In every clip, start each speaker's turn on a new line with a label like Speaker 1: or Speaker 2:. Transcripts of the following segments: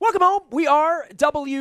Speaker 1: Welcome home. We are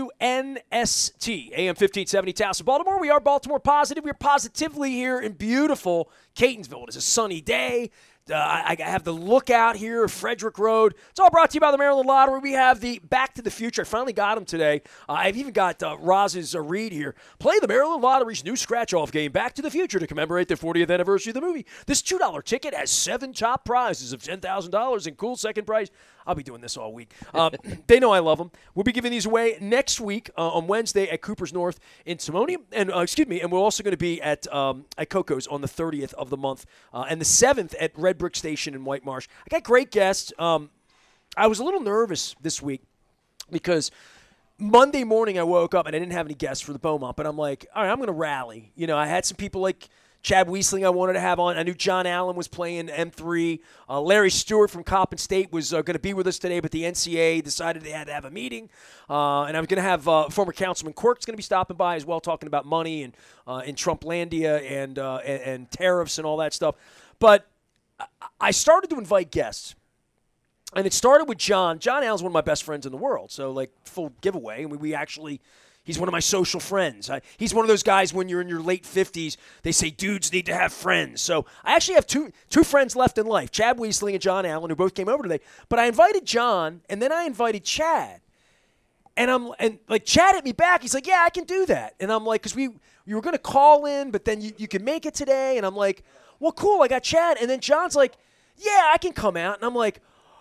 Speaker 1: WNST, AM 1570, Taos, Baltimore. We are Baltimore Positive. We're positively here in beautiful Catonsville. It is a sunny day. I have the lookout here of Frederick Road. It's all brought to you by the Maryland Lottery. We have the Back to the Future. I finally got him today. I've even got Roz's read here. Play the Maryland Lottery's new scratch-off game, Back to the Future, to commemorate the 40th anniversary of the movie. This $2 ticket has 7 top prizes of $10,000 and cool second prize. I'll be doing this all week. They know I love them. We'll be giving these away next week on Wednesday at Cooper's North in Timonium. And and we're also going to be at Coco's on the 30th of the month and the 7th at Red Brick Station in White Marsh. I got great guests. I was a little nervous this week because Monday morning I woke up and I didn't have any guests for the Beaumont, but I'm like, all right, I'm going to rally. You know, I had some people like Chad Wiesling I wanted to have on. I knew John Allen was playing M3. Larry Stewart from Coppin State was going to be with us today, but the NCAA decided they had to have a meeting. And I'm going to have former Councilman Quirk's going to be stopping by as well, talking about money and in Trumplandia and tariffs and all that stuff. But I started to invite guests. And it started with John. John Allen's one of my best friends in the world, so like full giveaway. And we actually – he's one of my social friends. He's one of those guys when you're in your late 50s, they say dudes need to have friends. So I actually have two friends left in life, Chad Wiesling and John Allen, who both came over today. But I invited John, and then I invited Chad. And Chad hit me back. He's like, yeah, I can do that. And I'm like, because we were going to call in, but then you can make it today. And I'm like, well, cool, I got Chad. And then John's like, yeah, I can come out. And I'm like,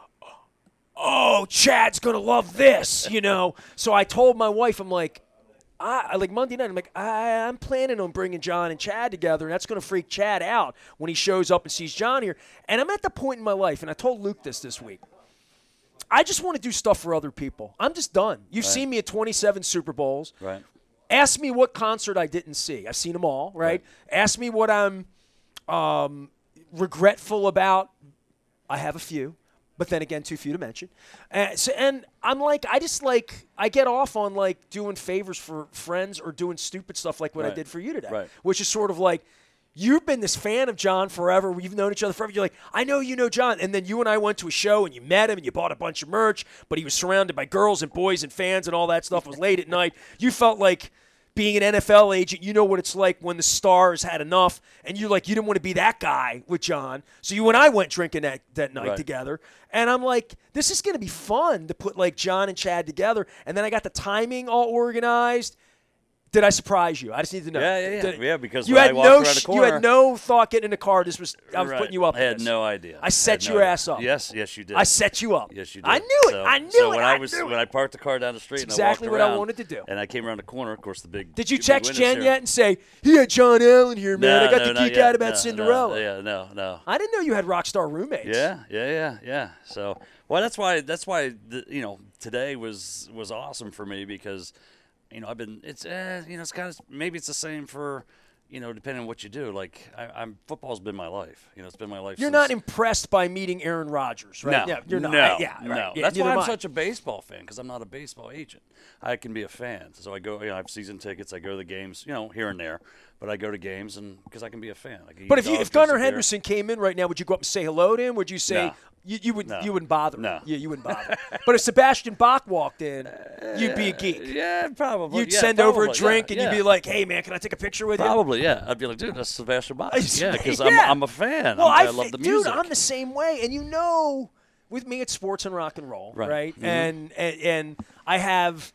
Speaker 1: oh, Chad's going to love this, you know. So I told my wife, I'm like Monday night, I'm like, I'm planning on bringing John and Chad together, and that's going to freak Chad out when he shows up and sees John here. And I'm at the point in my life, and I told Luke this week, I just want to do stuff for other people. I'm just done. You've seen me at 27 Super Bowls.
Speaker 2: Right.
Speaker 1: Ask me what concert I didn't see. I've seen them all, right? Ask me what I'm regretful about. I have a few. But then again, too few to mention. And I'm like, I get off on like doing favors for friends or doing stupid stuff like what I did for you today, which is sort of like, you've been this fan of John forever. We've known each other forever. You're like, I know you know John. And then you and I went to a show and you met him and you bought a bunch of merch, but he was surrounded by girls and boys and fans and all that stuff. It was late at night. You felt like being an NFL agent, you know what it's like when the stars had enough, and you didn't want to be that guy with John. So you and I went drinking that night together, and I'm like, this is going to be fun to put like John and Chad together. And then I got the timing all organized. Did I surprise you? I just need to know.
Speaker 2: Yeah, because
Speaker 1: you
Speaker 2: when
Speaker 1: had
Speaker 2: I walked around the corner,
Speaker 1: you had no thought getting in the car. I was putting you up.
Speaker 2: I had no idea.
Speaker 1: I set your ass up.
Speaker 2: Yes, you did.
Speaker 1: I set you up.
Speaker 2: Yes, you did.
Speaker 1: I knew it. I knew it.
Speaker 2: When I parked the car down the street,
Speaker 1: That's
Speaker 2: and
Speaker 1: exactly
Speaker 2: I walked around,
Speaker 1: what I wanted to do.
Speaker 2: And I came around the corner. Of course, the big.
Speaker 1: Did you
Speaker 2: big
Speaker 1: text
Speaker 2: windows
Speaker 1: Jen
Speaker 2: here.
Speaker 1: yet and say, he had John Allen here, man? I got to geek out about
Speaker 2: No,
Speaker 1: Cinderella.
Speaker 2: No.
Speaker 1: I didn't know you had rock star roommates.
Speaker 2: Yeah. So, well, that's why today was awesome for me because. I've been. It's it's kind of maybe it's the same for depending on what you do. Like football's been my life. It's been my life.
Speaker 1: You're not impressed by meeting Aaron Rodgers, right?
Speaker 2: No,
Speaker 1: yeah, you're not.
Speaker 2: No,
Speaker 1: yeah, right.
Speaker 2: no.
Speaker 1: Yeah,
Speaker 2: That's why I'm
Speaker 1: am I.
Speaker 2: such a baseball fan because I'm not a baseball agent. I can be a fan, so I go. I have season tickets. I go to the games, here and there. But I go to games and because I can be a fan.
Speaker 1: But if Gunnar Henderson came in right now, would you go up and say hello to him? Would you say?
Speaker 2: No.
Speaker 1: You wouldn't bother.
Speaker 2: No.
Speaker 1: Yeah, you wouldn't bother. But if Sebastian Bach walked in, you'd be a geek.
Speaker 2: Yeah, probably.
Speaker 1: You'd send over a drink and you'd be like, "Hey, man, can I take a picture with you?"
Speaker 2: Probably, yeah. I'd be like, "Dude, that's Sebastian Bach." Yeah, because
Speaker 1: Yeah.
Speaker 2: I'm a fan.
Speaker 1: Well,
Speaker 2: I love the music.
Speaker 1: Dude, I'm the same way. And with me, it's sports and rock and roll, right?
Speaker 2: Mm-hmm.
Speaker 1: And I have.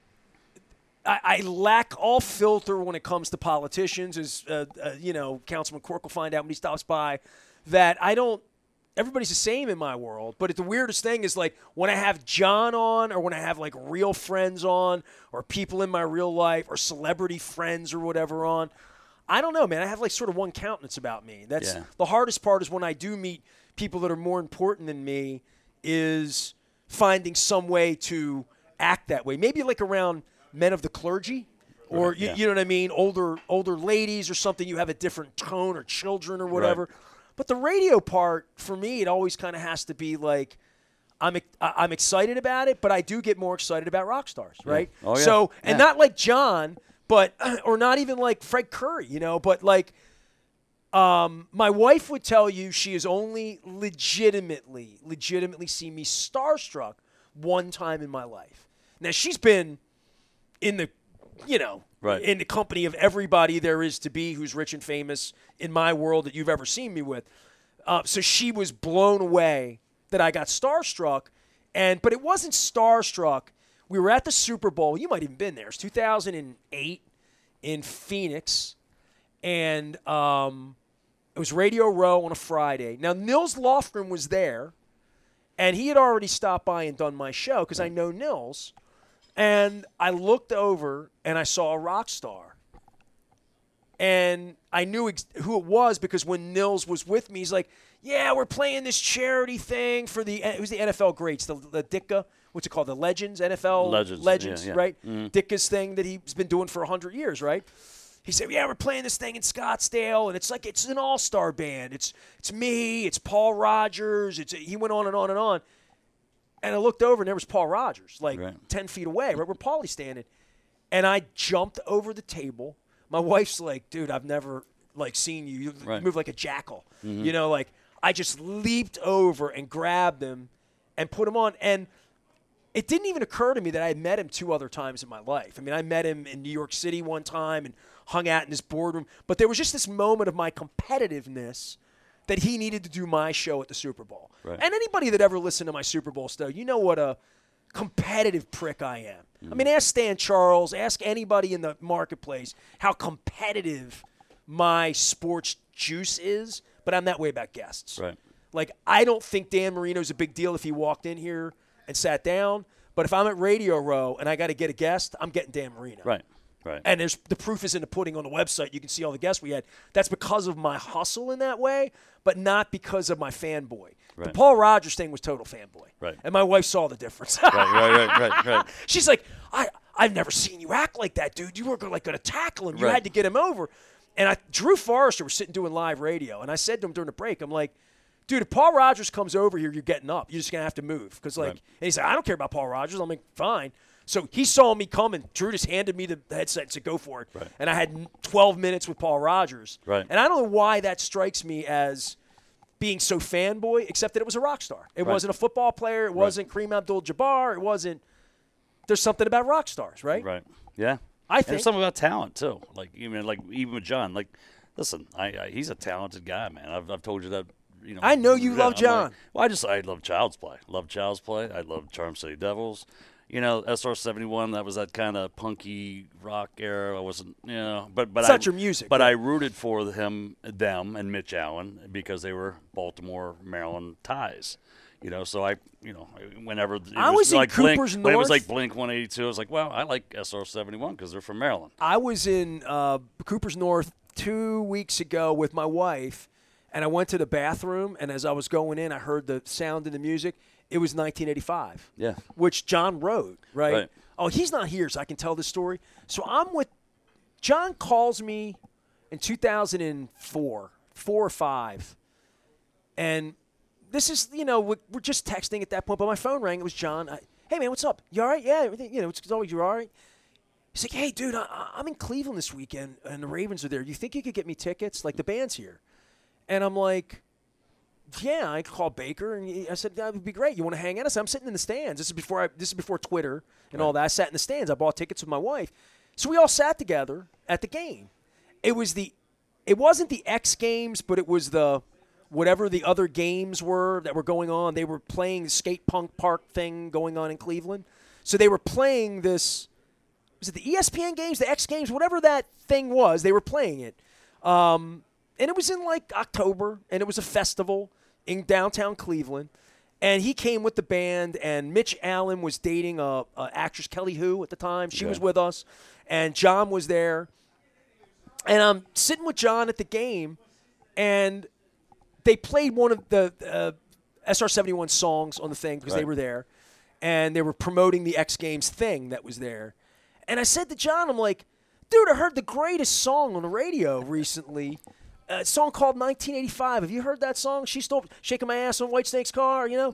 Speaker 1: I lack all filter when it comes to politicians, as Councilman Quirk will find out when he stops by, that I don't. Everybody's the same in my world, but the weirdest thing is like when I have John on or when I have like real friends on or people in my real life or celebrity friends or whatever on, I don't know, man. I have like sort of one countenance about me. That's the hardest part is when I do meet people that are more important than me is finding some way to act that way. Maybe like around men of the clergy or, you know what I mean, older ladies or something, you have a different tone or children or whatever. Right. But the radio part, for me, it always kind of has to be like I'm excited about it, but I do get more excited about rock stars, right?
Speaker 2: Oh, yeah.
Speaker 1: So, and not like John, but or not even like Fred Curry, but like my wife would tell you she has only legitimately seen me starstruck one time in my life. Now, she's been in the,
Speaker 2: Right.
Speaker 1: in the company of everybody there is to be who's rich and famous in my world that you've ever seen me with. So she was blown away that I got starstruck. But it wasn't starstruck. We were at the Super Bowl. You might have even been there. It's 2008 in Phoenix. And it was Radio Row on a Friday. Now, Nils Lofgren was there. And he had already stopped by and done my show because I know Nils. And I looked over and I saw a rock star. And I knew who it was because when Nils was with me, he's like, yeah, we're playing this charity thing for it was the NFL greats, the Ditka, what's it called, the Legends, NFL Legends,
Speaker 2: yeah.
Speaker 1: right?
Speaker 2: Mm-hmm.
Speaker 1: Ditka's thing that he's been doing for 100 years, right? He said, yeah, we're playing this thing in Scottsdale, and it's an all-star band. It's me, it's Paul Rogers. He went on and on and on. And I looked over, and there was Paul Rogers, like 10 feet away, right where Paulie's standing. And I jumped over the table. My wife's like, dude, I've never, seen you. You move like a jackal. Mm-hmm. I just leaped over and grabbed him and put him on. And it didn't even occur to me that I had met him 2 other times in my life. I mean, I met him in New York City one time and hung out in his boardroom. But there was just this moment of my competitiveness that he needed to do my show at the Super Bowl.
Speaker 2: Right.
Speaker 1: And anybody that ever listened to my Super Bowl stuff, you know what a competitive prick I am. I mean, ask Stan Charles, ask anybody in the marketplace how competitive my sports juice is, but I'm that way about guests.
Speaker 2: Right.
Speaker 1: I don't think Dan Marino's a big deal if he walked in here and sat down, but if I'm at Radio Row and I got to get a guest, I'm getting Dan Marino.
Speaker 2: Right.
Speaker 1: And the proof is in the pudding on the website. You can see all the guests we had. That's because of my hustle in that way, but not because of my fanboy.
Speaker 2: Right.
Speaker 1: The Paul Rogers thing was total fanboy.
Speaker 2: Right.
Speaker 1: And my wife saw the difference.
Speaker 2: Right.
Speaker 1: She's like, I've never seen you act like that, dude. You were going to tackle him. You had to get him over. And Drew Forrester was sitting doing live radio, and I said to him during the break, I'm like, dude, if Paul Rogers comes over here, you're getting up. You're just going to have to move. And he said, I don't care about Paul Rogers. I'm like, fine. So he saw me coming. Drew just handed me the headset and said, go for it.
Speaker 2: Right.
Speaker 1: And I had 12 minutes with Paul Rogers.
Speaker 2: Right.
Speaker 1: And I don't know why that strikes me as being so fanboy, except that it was a rock star. It wasn't a football player. It wasn't Kareem Abdul-Jabbar. It wasn't – there's something about rock stars, right?
Speaker 2: Right. Yeah.
Speaker 1: I think.
Speaker 2: There's something about talent, too. Even with John. Listen, he's a talented guy, man. I've told you that.
Speaker 1: I know you love John.
Speaker 2: I love Child's Play. I love Charm City Devils. SR-71, that was that kind of punky rock era. I wasn't, but
Speaker 1: it's not your music.
Speaker 2: But I rooted for them, and Mitch Allen because they were Baltimore, Maryland ties. So whenever it was
Speaker 1: in
Speaker 2: like
Speaker 1: Cooper's
Speaker 2: Blink,
Speaker 1: North.
Speaker 2: when it was like Blink 182, I was like, well, I like SR-71 because they're from Maryland.
Speaker 1: I was in Cooper's North 2 weeks ago with my wife, and I went to the bathroom, and as I was going in, I heard the sound of the music. It was 1985.
Speaker 2: Yeah.
Speaker 1: Which John wrote, right? Oh, he's not here, so I can tell this story. So John calls me in 2004, 4 or 5. And this is, we're just texting at that point, but my phone rang. It was John. Hey, man, what's up? You all right? Yeah, everything, it's always, you all right? He's like, hey, dude, I'm in Cleveland this weekend, and the Ravens are there. Do you think you could get me tickets? The band's here. And I'm like, yeah, I called Baker, and I said, that would be great. You want to hang out? I said, I'm sitting in the stands. This is before Twitter and all that. I sat in the stands. I bought tickets with my wife. So we all sat together at the game. It wasn't the X Games, but it was whatever the other games were that were going on. They were playing the skate punk park thing going on in Cleveland. So they were playing this, was it the ESPN games, the X Games, whatever that thing was, they were playing it. And it was in October, and it was a festival in downtown Cleveland. And he came with the band, and Mitch Allen was dating a actress, Kelly Hu, at the time. She was with us, and John was there. And I'm sitting with John at the game, and they played one of the SR-71 songs on the thing because they were there, and they were promoting the X Games thing that was there. And I said to John, I'm like, dude, I heard the greatest song on the radio recently. A song called 1985. Have you heard that song? She's still shaking my ass on Whitesnake's car, Yeah.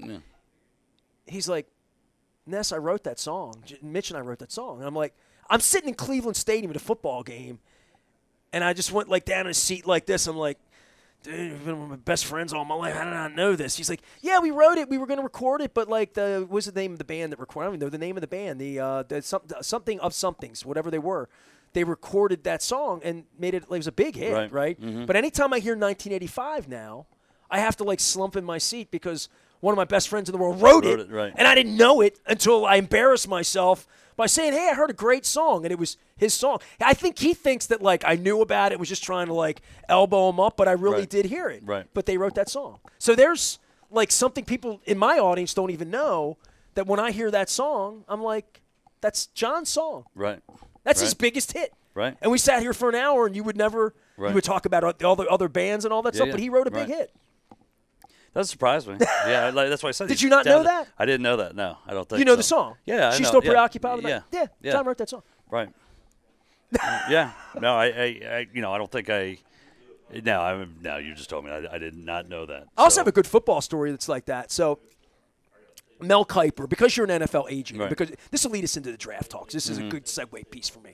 Speaker 1: He's like, Ness, I wrote that song. Mitch and I wrote that song. And I'm like, I'm sitting in Cleveland Stadium at a football game, and I just went down in a seat like this. I'm like, dude, you've been one of my best friends all my life. How did I not know this? He's like, yeah, we wrote it. We were going to record it, but like what was the name of the band that recorded? I don't even know the name of the band. Something of somethings, whatever they were. They recorded that song and made it. It was a big hit, right?
Speaker 2: Mm-hmm.
Speaker 1: But anytime I hear 1985 now, I have to like slump in my seat because one of my best friends in the world wrote it,
Speaker 2: right.
Speaker 1: and I didn't know it until I embarrassed myself by saying, hey, I heard a great song, and it was his song. I think he thinks that, like, I knew about it, was just trying to, like, elbow him up, but I really did hear it.
Speaker 2: Right.
Speaker 1: But they wrote that song. So there's, like, something people in my audience don't even know, that when I hear that song, I'm like, that's John's song.
Speaker 2: Right.
Speaker 1: That's his biggest hit.
Speaker 2: Right.
Speaker 1: And we sat here for an hour, and you would never – you would talk about all the other bands and all that stuff, but he wrote a big hit.
Speaker 2: That surprised me. Yeah, like, that's why I said.
Speaker 1: Did you not know that?
Speaker 2: I didn't know that. No, I don't think.
Speaker 1: You know
Speaker 2: so.
Speaker 1: the song?
Speaker 2: Yeah,
Speaker 1: She's
Speaker 2: I know.
Speaker 1: Still Preoccupied with
Speaker 2: yeah.
Speaker 1: that? Yeah, John wrote that song.
Speaker 2: Right. Yeah. No, I don't think I. Now you just told me. I did not know that.
Speaker 1: I also have a good football story that's like that. So, Mel Kiper, because you're an NFL agent, because this will lead us into the draft talks. This is a good segue piece for me.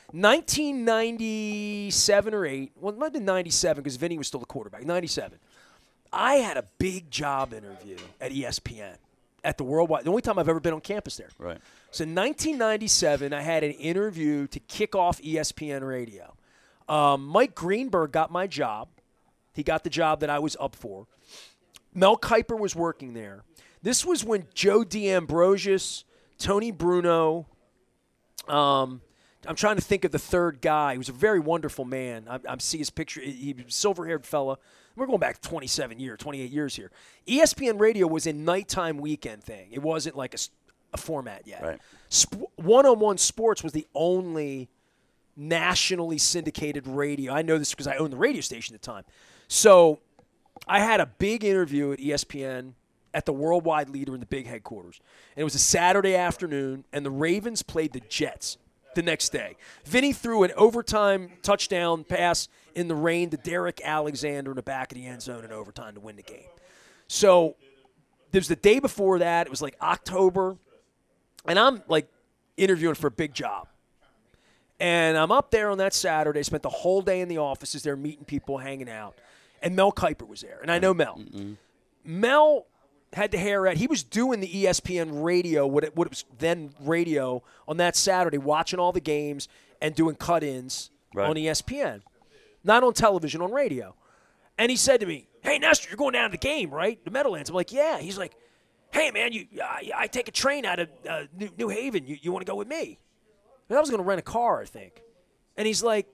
Speaker 1: 1997 or 8. Well, it might have been 97 because Vinny was still the quarterback. 97. I had a big job interview at ESPN at the Worldwide. The only time I've ever been on campus there.
Speaker 2: Right.
Speaker 1: So in 1997, I had an interview to kick off ESPN Radio. Mike Greenberg got my job. He got the job that I was up for. Mel Kiper was working there. This was when Joe D'Ambrosius, Tony Bruno, I'm trying to think of the third guy. He was a very wonderful man. I see his picture. He was a silver-haired fella. We're going back 28 years here. ESPN Radio was a nighttime weekend thing. It wasn't like a format yet.
Speaker 2: Right.
Speaker 1: One-on-one Sports was the only nationally syndicated radio. I know this because I owned the radio station at the time. So I had a big interview at ESPN at the Worldwide Leader in the big headquarters. And it was a Saturday afternoon, and the Ravens played the Jets the next day. Vinny threw an overtime touchdown pass in the rain to Derek Alexander in the back of the end zone in overtime to win the game. So there was the day before that. It was like October, and I'm like interviewing for a big job. And I'm up there on that Saturday, spent the whole day in the offices there meeting people, hanging out. And Mel Kiper was there, and I know Mel.
Speaker 2: Mm-hmm.
Speaker 1: Mel had the hair out. He was doing the ESPN radio, what it was then radio, on that Saturday, watching all the games and doing cut-ins on ESPN. Not on television, on radio. And he said to me, hey, Nestor, you're going down to the game, right? The Meadowlands. I'm like, yeah. He's like, hey, man, I take a train out of New Haven. You want to go with me? And I was going to rent a car, I think. And he's like,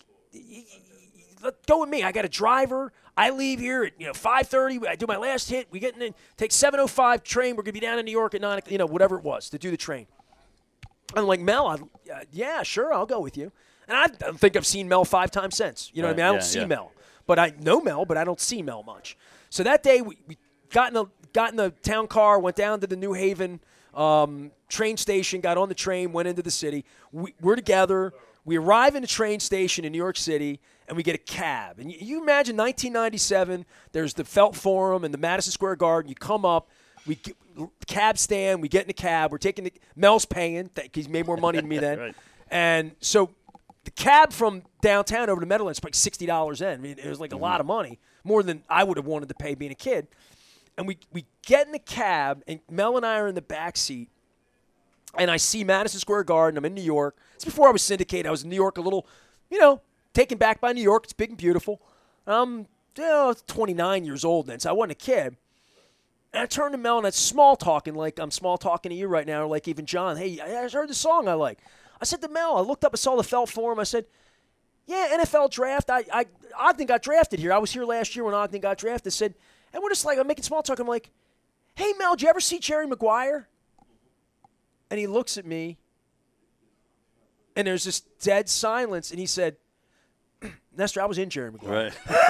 Speaker 1: go with me. I got a driver. I leave here at 5:30. I do my last hit. We get in, take 7:05 train. We're gonna be down in New York at 9. Whatever it was to do the train. I'm like, Mel, yeah, sure, I'll go with you. And I don't think I've seen Mel 5 times since. You know what I mean? I don't see Mel, but I know Mel, but I don't see Mel much. So that day we got in the town car, went down to the New Haven train station, got on the train, went into the city. We're together. We arrive in the train station in New York City, and we get a cab. And you imagine 1997, there's the Felt Forum and the Madison Square Garden. You come up, we get, cab stand, we get in the cab. We're taking Mel's paying. He's made more money than me then. And so the cab from downtown over to Meadowlands is like $60 in. I mean, it was like a lot of money, more than I would have wanted to pay being a kid. And we get in the cab, and Mel and I are in the back seat. And I see Madison Square Garden. I'm in New York. It's before I was syndicated. I was in New York a little, taken back by New York. It's big and beautiful. I'm 29 years old then, so I wasn't a kid. And I turned to Mel, and it's small talking like I'm small talking to you right now, or like even John. Hey, I heard the song I like. I said to Mel, I looked up and saw the Felt Forum. I said, yeah, NFL draft. Ogden got drafted here. I was here last year when Ogden got drafted. I said, and we're just like, I'm making small talk. I'm like, hey, Mel, did you ever see Jerry Maguire? And he looks at me, and there's this dead silence, and he said, Nestor, I was in Jerry Maguire.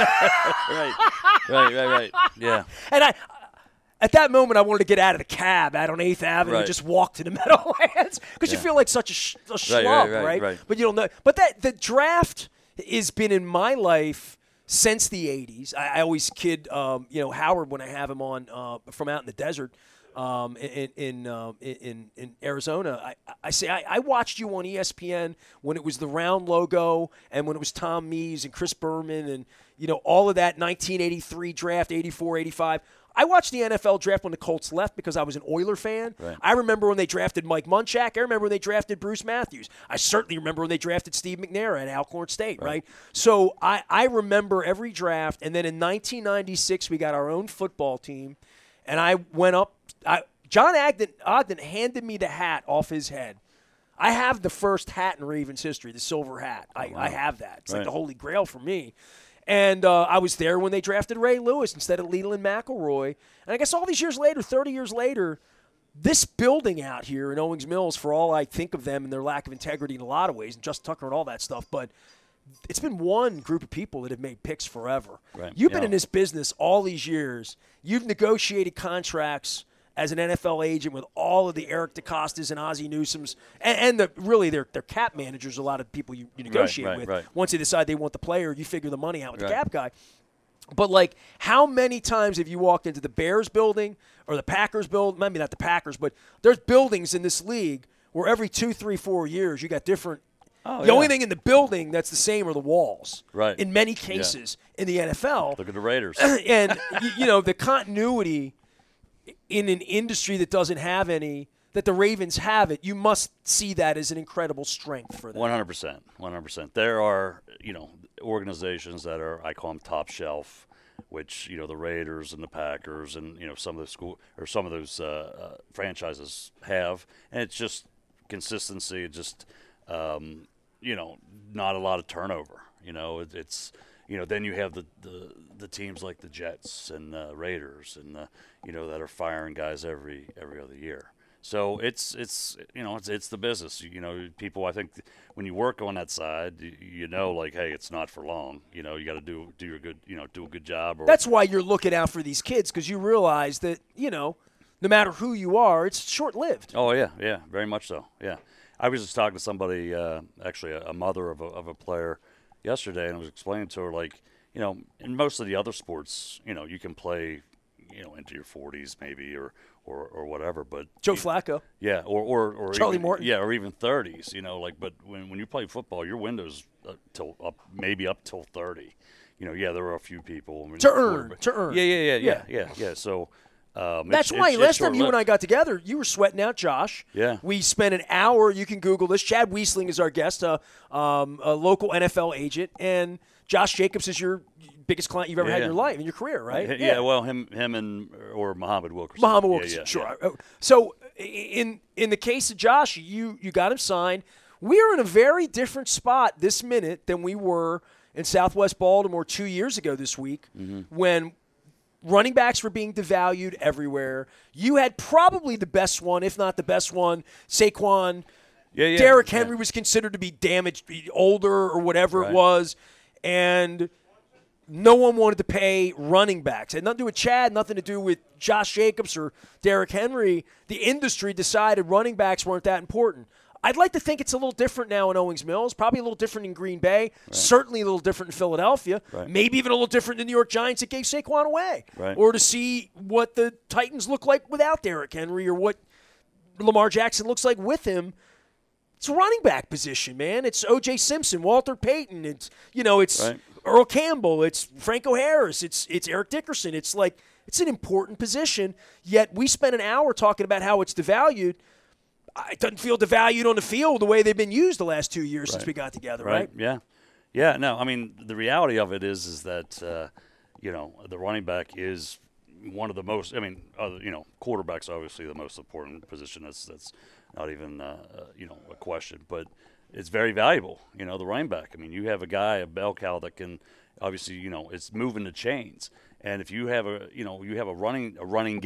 Speaker 2: Right. Yeah.
Speaker 1: And at that moment, I wanted to get out of the cab out on 8th Avenue and just walk to the Meadowlands because you feel like such a schlub, right? But you don't know. But the draft has been in my life since the 80s. I always kid, Howard when I have him on from out in the desert. In Arizona, I say I watched you on ESPN when it was the round logo and when it was Tom Mees and Chris Berman and, all of that 1983 draft, 84, 85. I watched the NFL draft when the Colts left because I was an Oiler fan.
Speaker 2: Right.
Speaker 1: I remember when they drafted Mike Munchak. I remember when they drafted Bruce Matthews. I certainly remember when they drafted Steve McNair at Alcorn State, right? So I remember every draft. And then in 1996, we got our own football team. And I went up. John Ogden handed me the hat off his head. I have the first hat in Ravens history, the silver hat. I have that. It's like the holy grail for me. And I was there when they drafted Ray Lewis instead of Leland McElroy. And I guess all these years later, 30 years later, this building out here in Owings Mills, for all I think of them and their lack of integrity in a lot of ways, and Justin Tucker and all that stuff, but it's been one group of people that have made picks forever.
Speaker 2: Right.
Speaker 1: You've been in this business all these years. You've negotiated contracts as an NFL agent with all of the Eric DeCostas and Ozzie Newsomes, and their cap managers, a lot of people you negotiate with.
Speaker 2: Right.
Speaker 1: Once they decide they want the player, you figure the money out with the cap guy. But, how many times have you walked into the Bears building or the Packers building? Maybe not the Packers, but there's buildings in this league where every 2, 3, 4 years you got different. The only thing in the building that's the same are the walls.
Speaker 2: Right.
Speaker 1: In many cases in the NFL.
Speaker 2: Look at the Raiders.
Speaker 1: And, the continuity in an industry that doesn't have any, that the Ravens have it, you must see that as an incredible strength for them.
Speaker 2: 100%. There are, organizations that are, I call them top shelf, which, the Raiders and the Packers and, some of those franchises have. And it's just consistency. It's just, not a lot of turnover. It's then you have the teams like the Jets and the Raiders and that are firing guys every other year. So it's the business. People, I think when you work on that side, hey, it's not for long. You got to do your good, do a good job.
Speaker 1: That's why you're looking out for these kids, because you realize that, no matter who you are, it's short-lived.
Speaker 2: Oh yeah, very much so. Yeah, I was just talking to somebody, actually a mother of a player yesterday, and I was explaining to her, in most of the other sports, you can play, into your 40s maybe or whatever, but
Speaker 1: Joe Flacco.
Speaker 2: Yeah, or
Speaker 1: Charlie
Speaker 2: even,
Speaker 1: Morton.
Speaker 2: Yeah, or even 30s, but when you play football, your window's maybe up till 30. There are a few people
Speaker 1: to earn.
Speaker 2: Yeah. So
Speaker 1: that's why last time you and I got together, you were sweating out Josh.
Speaker 2: Yeah.
Speaker 1: We spent an hour. You can Google this. Chad Wiesling is our guest, a local NFL agent, and Josh Jacobs is your biggest client you've ever had in your life, in your career, right?
Speaker 2: Yeah. Well, him or Muhammad Wilkerson.
Speaker 1: Muhammad Wilkerson, sure.
Speaker 2: Yeah.
Speaker 1: So in the case of Josh, you got him signed. We are in a very different spot this minute than we were in Southwest Baltimore 2 years ago this week, when running backs were being devalued everywhere. You had probably the best one, if not the best one, Saquon.
Speaker 2: Yeah.
Speaker 1: Derrick Henry was considered to be damaged, older or whatever it was, and no one wanted to pay running backs. It had nothing to do with Chad, nothing to do with Josh Jacobs or Derrick Henry. The industry decided running backs weren't that important. I'd like to think it's a little different now in Owings Mills, probably a little different in Green Bay, certainly a little different in Philadelphia, maybe even a little different in the New York Giants that gave Saquon away, or to see what the Titans look like without Derrick Henry or what Lamar Jackson looks like with him. It's a running back position, man. It's O.J. Simpson, Walter Payton. It's Earl Campbell. It's Franco Harris. It's Eric Dickerson. It's an important position, yet we spent an hour talking about how it's devalued. It doesn't feel devalued on the field the way they've been used the last 2 years since we got together, right?
Speaker 2: Yeah. No, I mean, the reality of it is that the running back is one of the most. I mean, quarterback's obviously the most important position. That's not even a question, but it's very valuable. The running back. I mean, you have a guy, a bell cow that can obviously it's moving the chains, and if you have a running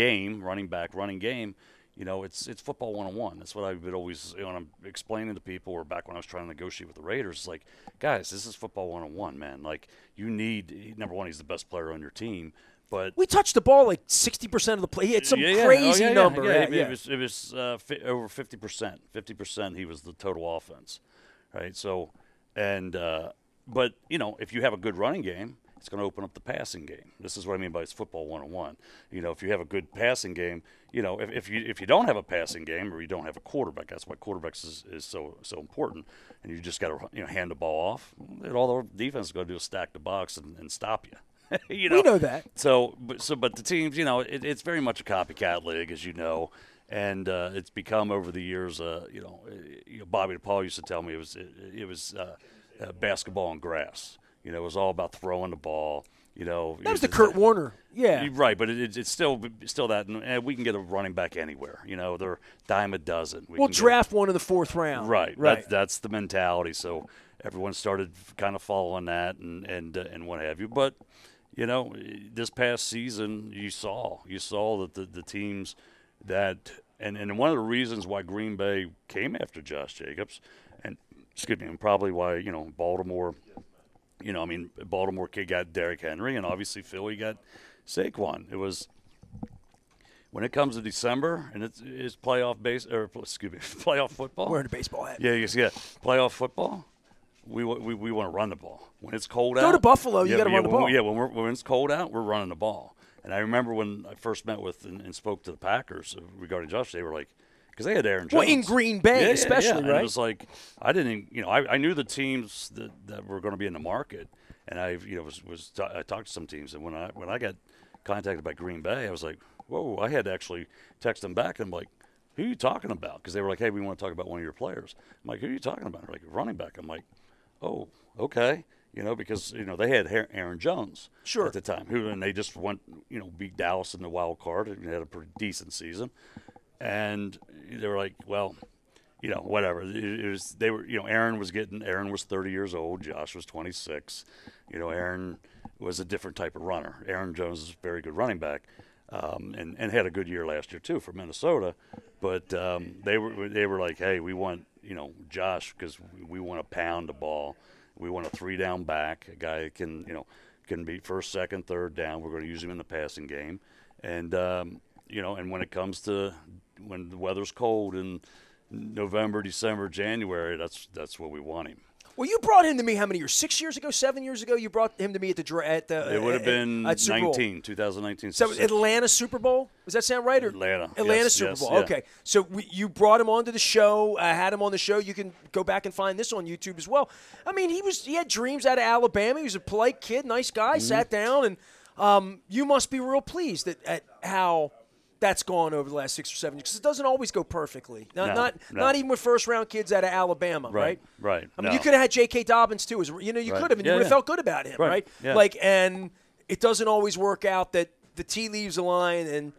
Speaker 2: game. It's football 101. That's what I would always, when I'm explaining to people, or back when I was trying to negotiate with the Raiders, it's like, guys, this is football 101, man. Like, you need, number one, he's the best player on your team, but
Speaker 1: we touched the ball like 60% of the play. He had some crazy number.
Speaker 2: It was over 50%. 50% he was the total offense, right? So, and but if you have a good running game, it's going to open up the passing game. This is what I mean by it's football 101. You know, if you have a good passing game, you know, if you don't have a passing game or you don't have a quarterback, that's why quarterbacks is so important. And you just got to hand the ball off. And all the defense is going to do is stack the box and stop you. You know?
Speaker 1: We know that.
Speaker 2: But the teams, you know, it's very much a copycat league, as you know, and it's become over the years. You know, Bobby DePaul used to tell me it was basketball and grass. You know, it was all about throwing the ball. You know,
Speaker 1: that was the Kurt Warner. Yeah,
Speaker 2: right. But it's still that, and we can get a running back anywhere. You know, they're dime a dozen.
Speaker 1: We'll draft one in the 4th round.
Speaker 2: Right. That's the mentality. So everyone started kind of following that and what have you. But you know, this past season, you saw that the teams that and one of the reasons why Green Bay came after Josh Jacobs, and probably why, you know, Baltimore, you know, I mean, Baltimore got Derrick Henry, and obviously Philly got Saquon. It was when it comes to December and it's playoff playoff football.
Speaker 1: Wearing a baseball hat.
Speaker 2: Yeah, playoff football. We want to run the ball. When it's cold out,
Speaker 1: go to Buffalo. You got to run the ball.
Speaker 2: When it's cold out, we're running the ball. And I remember when I first met with and spoke to the Packers regarding Josh, they were like, because they had Aaron Jones.
Speaker 1: Well, in Green Bay, especially, right?
Speaker 2: And it was like I didn't, you know, I knew the teams that were going to be in the market, and I talked to some teams, and when I got contacted by Green Bay, I was like, whoa! I had to actually text them back, and I'm like, who are you talking about? Because they were like, hey, we want to talk about one of your players. I'm like, who are you talking about? They're like, running back. I'm like, oh, okay. You know, because, you know, they had Aaron Jones at the time, and they just went, you know, beat Dallas in the wild card and had a pretty decent season. And they were like, well, you know, whatever. Aaron was 30 years old. Josh was 26. You know, Aaron was a different type of runner. Aaron Jones is a very good running back, and had a good year last year too for Minnesota. But they were like, hey, we want, you know, Josh, because we want to pound the ball. We want a 3-down back, a guy that can be first, second, third down. We're going to use him in the passing game, and you know, and when it comes to when the weather's cold in November, December, January, that's what we want him.
Speaker 1: Well, you brought him to me how many years? 6 years ago, 7 years ago? You brought him to me at the
Speaker 2: It would have been 2019.
Speaker 1: So Atlanta Super Bowl? Does that sound right? Or
Speaker 2: Atlanta
Speaker 1: Super Bowl.
Speaker 2: Yeah.
Speaker 1: Okay. So you brought him onto the show. I had him on the show. You can go back and find this on YouTube as well. I mean, he had dreams out of Alabama. He was a polite kid, nice guy. Sat down, and you must be real pleased at how that's gone over the last 6 or 7 years, because it doesn't always go perfectly. Not even with first-round kids out of Alabama, right?
Speaker 2: Right.
Speaker 1: I mean, you could have had J.K. Dobbins too. You know, you could have, and you would have felt good about him, right?
Speaker 2: Yeah.
Speaker 1: Like, and it doesn't always work out that the tea leaves align, and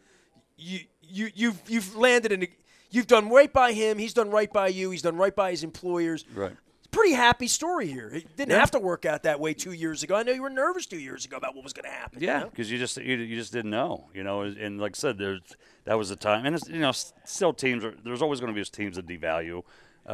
Speaker 1: you've landed in. You've done right by him. He's done right by you. He's done right by his employers.
Speaker 2: Right.
Speaker 1: Pretty happy story here. It didn't have to work out that way 2 years ago. I know you were nervous 2 years ago about what was going to happen.
Speaker 2: Yeah, because you just didn't know, you know. And like I said, that was the time. And it's, you know, still there's always going to be teams that devalue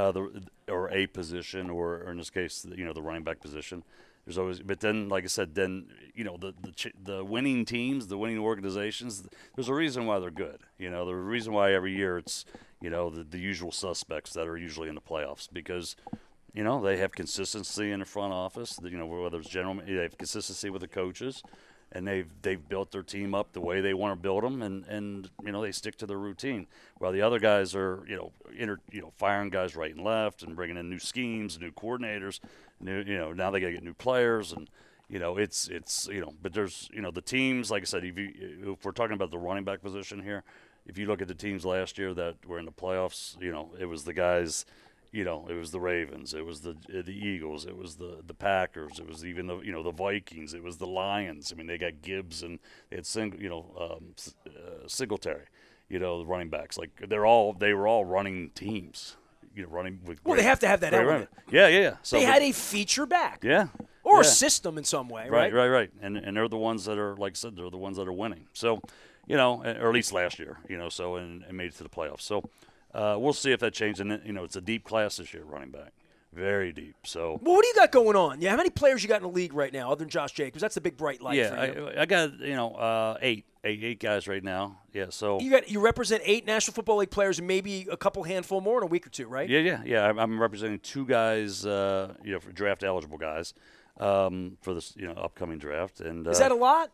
Speaker 2: a position, or in this case, you know, the running back position. There's always, but then, like I said, you know, the winning teams, the winning organizations, there's a reason why they're good. You know, there's a reason why every year it's, you know, the usual suspects that are usually in the playoffs, because, you know, they have consistency in the front office. You know, whether it's they have consistency with the coaches, and they've built their team up the way they want to build them, and you know, they stick to their routine. While the other guys are, you know, firing guys right and left and bringing in new schemes, new coordinators, now they got to get new players, and you know, it's you know, but there's, you know, the teams, like I said, if we're talking about the running back position here, if you look at the teams last year that were in the playoffs, you know, it was the guys. You know, it was the Ravens, it was the Eagles, it was the Packers, it was even the Vikings, it was the Lions. I mean, they got Gibbs and they had Singletary, you know, the running backs. Like they were all running teams, you know, running with.
Speaker 1: Well, they have to have that element.
Speaker 2: Yeah. So
Speaker 1: they had a feature back.
Speaker 2: Yeah.
Speaker 1: Or a system in some way, right?
Speaker 2: Right. And they're the ones that are, like I said, they're the ones that are winning. So, you know, or at least last year, you know, so and made it to the playoffs. So. We'll see if that changes. And, you know, it's a deep class this year, running back. Very deep. So.
Speaker 1: Well, what do you got going on? Yeah, how many players you got in the league right now, other than Josh Jacobs? That's the big bright light for you.
Speaker 2: I got, you know, eight guys right now. Yeah, so.
Speaker 1: You represent 8 National Football League players and maybe a couple handful more in a week or two, right?
Speaker 2: Yeah. I'm representing 2 guys, you know, for draft eligible guys. for this upcoming draft. And
Speaker 1: Is that a lot?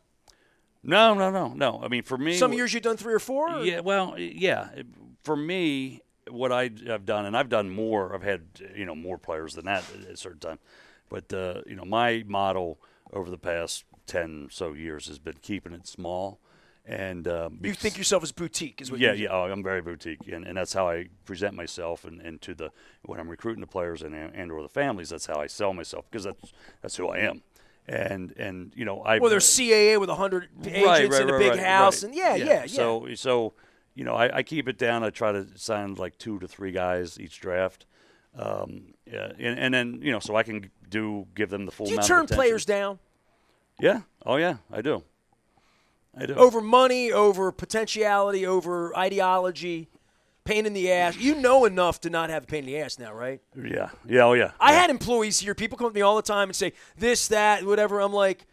Speaker 2: No. I mean, for me,
Speaker 1: some years you've done 3 or 4. Or?
Speaker 2: Yeah, well, yeah. For me, what I've done, and I've done more. I've had more players than that at a certain time, but my model over the past 10 so years has been keeping it small. And
Speaker 1: you think yourself as boutique is what
Speaker 2: yeah. Oh, I'm very boutique, and that's how I present myself, and to when I'm recruiting the players and or the families, that's how I sell myself, because that's who I am. And there's CAA with 100 agents in a big house, and yeah. So I keep it down. I try to sign like 2 to 3 guys each draft, and then so I can give them the full.
Speaker 1: Do you
Speaker 2: amount
Speaker 1: turn
Speaker 2: of attention.
Speaker 1: players down?
Speaker 2: Yeah. Oh yeah, I do.
Speaker 1: Over money, over potentiality, over ideology, pain in the ass. You know enough to not have a pain in the ass now, right?
Speaker 2: Yeah. Oh yeah.
Speaker 1: I had employees here. People come to me all the time and say this, that, whatever. I'm like,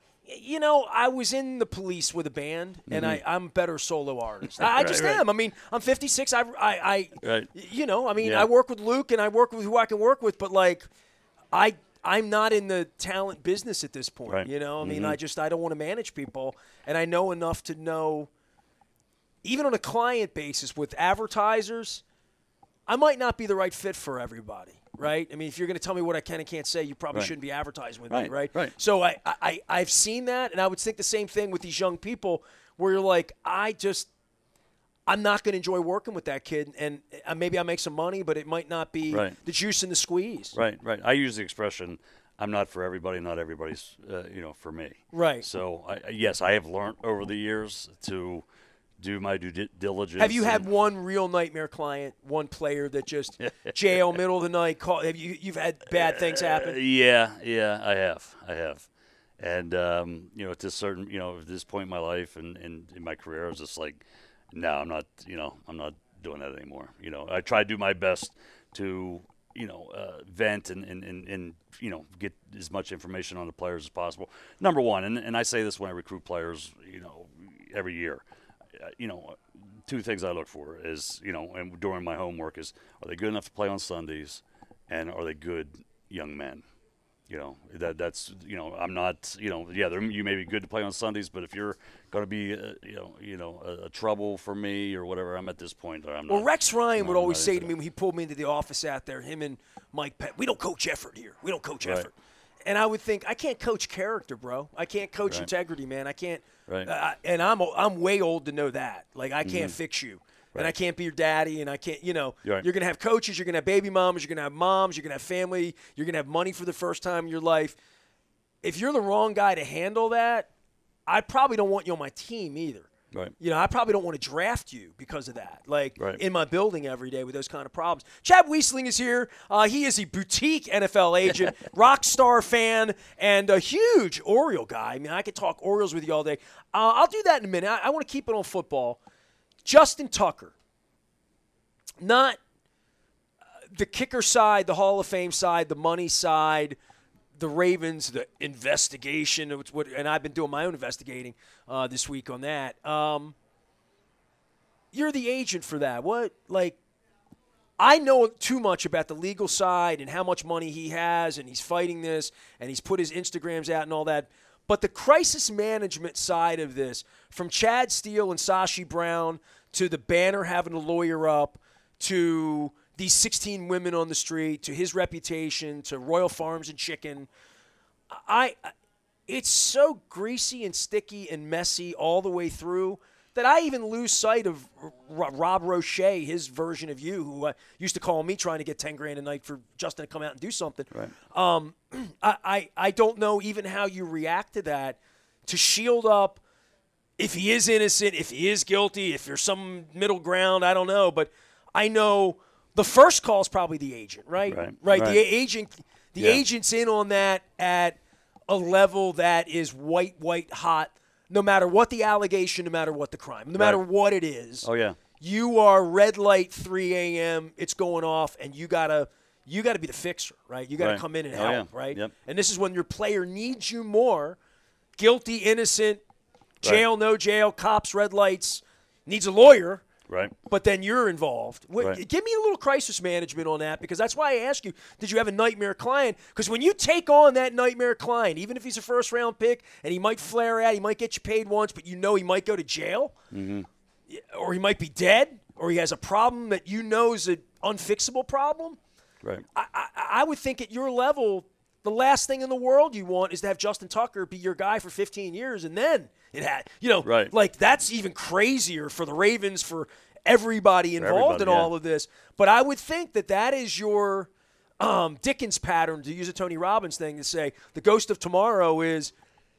Speaker 1: I was in the Police with a band, and I'm a better solo artist. I just am. I mean, I'm 56. I work with Luke, and I work with who I can work with, but I'm not in the talent business at this point.
Speaker 2: Right.
Speaker 1: I mean, I don't want to manage people, and I know enough to know, even on a client basis with advertisers, I might not be the right fit for everybody, right? I mean, if you're going to tell me what I can and can't say, you probably shouldn't be advertising with me, right?
Speaker 2: Right.
Speaker 1: So I've seen that, and I would think the same thing with these young people where you're like, I'm not going to enjoy working with that kid, and maybe I make some money, but it might not be the juice in the squeeze.
Speaker 2: Right. I use the expression, I'm not for everybody, not everybody's, for me.
Speaker 1: Right.
Speaker 2: So, I have learned over the years to do my due diligence.
Speaker 1: Have you had one real nightmare client, one player that just jail, middle of the night, call? You've had bad things happen?
Speaker 2: Yeah, I have. And, at this certain, at this point in my life and in my career, I was just like, no, I'm not doing that anymore. I try to do my best to, vent and get as much information on the players as possible. Number one, and I say this when I recruit players, every year, 2 things I look for is, and during my homework is, are they good enough to play on Sundays, and are they good young men? That's I'm not you may be good to play on Sundays, but if you're going to be a trouble for me or whatever, I'm at this point. I'm not.
Speaker 1: Well, Rex Ryan would always say to me when he pulled me into the office out there, him and Mike Pett, we don't coach effort here. We don't coach effort. And I would think, I can't coach character, bro. I can't coach integrity, man. I can't.
Speaker 2: Right.
Speaker 1: And I'm way old to know that. Like, I can't fix you. And I can't be your daddy, and I can't, you're going to have coaches, you're going to have baby mamas, you're going to have moms, you're going to have family, you're going to have money for the first time in your life. If you're the wrong guy to handle that, I probably don't want you on my team either.
Speaker 2: Right.
Speaker 1: I probably don't want to draft you because of that, in my building every day with those kind of problems. Chad Wiesling is here. He is a boutique NFL agent, rock star fan, and a huge Oriole guy. I mean, I could talk Orioles with you all day. I'll do that in a minute. I want to keep it on football. Justin Tucker, not the kicker side, the Hall of Fame side, the money side, the Ravens, the investigation, and I've been doing my own investigating this week on that. You're the agent for that. I know too much about the legal side and how much money he has, and he's fighting this, and he's put his Instagrams out and all that. But the crisis management side of this, from Chad Steele and Sashi Brown to the Banner having a lawyer up, to these 16 women on the street, to his reputation, to Royal Farms and Chicken, it's so greasy and sticky and messy all the way through that I even lose sight of Rob Roche, his version of you, who used to call me trying to get $10,000 a night for Justin to come out and do something.
Speaker 2: Right.
Speaker 1: I don't know even how you react to that, to shield up if he is innocent, if he is guilty, if there's some middle ground, I don't know. But I know the first call is probably the agent, right? Right. The agent's in on that at a level that is white hot. No matter what the allegation, no matter what the crime, no matter what it is.
Speaker 2: Oh, yeah.
Speaker 1: You are red light 3 a.m., it's going off, and you gotta be the fixer, right? You got to come in and help, right?
Speaker 2: Yep.
Speaker 1: And this is when your player needs you more. Guilty, innocent, jail, no jail, cops, red lights, needs a lawyer.
Speaker 2: Right.
Speaker 1: But then you're involved.
Speaker 2: Right.
Speaker 1: Give me a little crisis management on that, because that's why I ask you, did you have a nightmare client? Because when you take on that nightmare client, even if he's a first-round pick and he might flare out, he might get you paid once, but you know he might go to jail, or he might be dead, or he has a problem that you know is an unfixable problem.
Speaker 2: Right.
Speaker 1: I would think at your level, the last thing in the world you want is to have Justin Tucker be your guy for 15 years, and then it had,
Speaker 2: Right.
Speaker 1: like that's even crazier for the Ravens, for everybody involved in all of this. But I would think that is your Dickens pattern, to use a Tony Robbins thing, to say the ghost of tomorrow is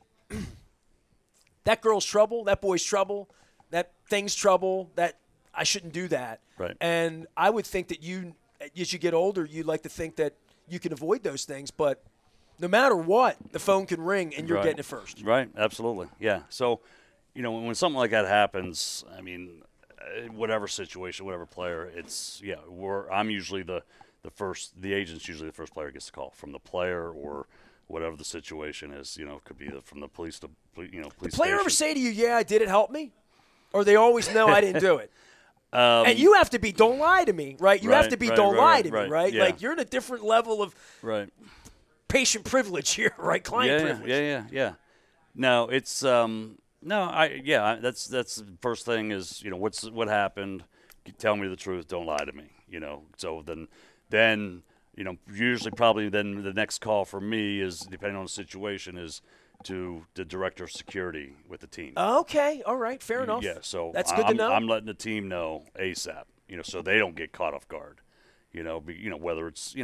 Speaker 1: that girl's trouble, that boy's trouble, that thing's trouble, that I shouldn't do that.
Speaker 2: Right.
Speaker 1: And I would think that as you get older, you'd like to think that you can avoid those things, but no matter what, the phone can ring and you're getting it first.
Speaker 2: Right, absolutely. Yeah. So, when something like that happens, I mean, whatever situation, whatever player, I'm usually the agent's usually the first player gets the call from the player or whatever the situation is. It could be from the police to police
Speaker 1: The player
Speaker 2: station.
Speaker 1: ever say to you, "Yeah, I did it, help me," or they always know I didn't do it? And you have to be, don't lie to me, right? You have to be, don't lie to me, right?
Speaker 2: Yeah.
Speaker 1: Like you're in a different level of patient privilege here, right? Client privilege.
Speaker 2: Yeah. No, it's that's the first thing is, what happened? Tell me the truth. Don't lie to me. So then usually probably then the next call for me is, depending on the situation, is to the director of security with the team.
Speaker 1: Okay, all right, fair enough.
Speaker 2: Yeah, so
Speaker 1: that's good to know.
Speaker 2: I'm letting the team know ASAP, so they don't get caught off guard. Whether it's